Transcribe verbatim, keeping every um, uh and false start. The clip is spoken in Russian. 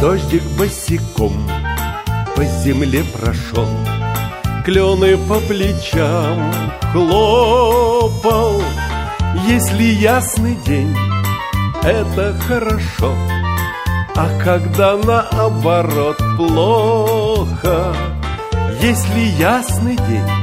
Дождик босиком по земле прошел, клены по плечам хлопал. Если ясный день, это хорошо, а когда наоборот плохо. Если ясный день,